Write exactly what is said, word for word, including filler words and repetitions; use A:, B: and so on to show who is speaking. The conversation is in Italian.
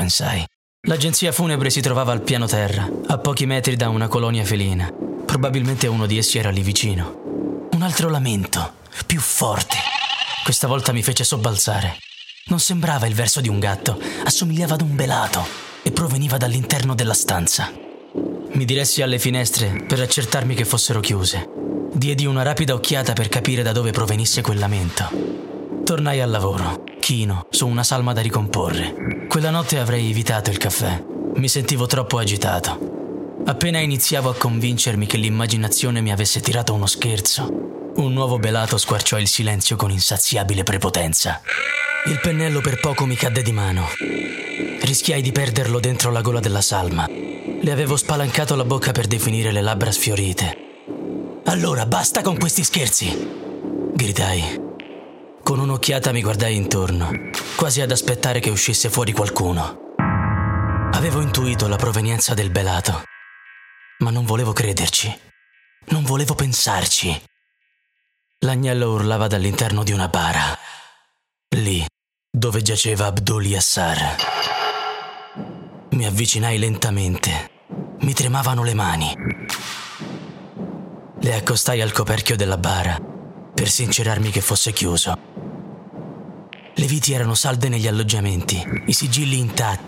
A: pensai. L'agenzia funebre si trovava al piano terra, a pochi metri da una colonia felina. Probabilmente uno di essi era lì vicino. Un altro lamento, più forte. Questa volta mi fece sobbalzare. Non sembrava il verso di un gatto, assomigliava ad un belato e proveniva dall'interno della stanza. Mi diressi alle finestre per accertarmi che fossero chiuse. Diedi una rapida occhiata per capire da dove provenisse quel lamento. Tornai al lavoro, chino, su una salma da ricomporre. Quella notte avrei evitato il caffè. Mi sentivo troppo agitato. Appena iniziavo a convincermi che l'immaginazione mi avesse tirato uno scherzo, un nuovo belato squarciò il silenzio con insaziabile prepotenza. Il pennello per poco mi cadde di mano. Rischiai di perderlo dentro la gola della salma. Le avevo spalancato la bocca per definire le labbra sfiorite. «Allora, basta con questi scherzi!» gridai. Con un'occhiata mi guardai intorno, quasi ad aspettare che uscisse fuori qualcuno. Avevo intuito la provenienza del belato, ma non volevo crederci. Non volevo pensarci. L'agnello urlava dall'interno di una bara, lì dove giaceva Abdul Yassar. Mi avvicinai lentamente. Mi tremavano le mani. Le accostai al coperchio della bara per sincerarmi che fosse chiuso. Le viti erano salde negli alloggiamenti, i sigilli intatti.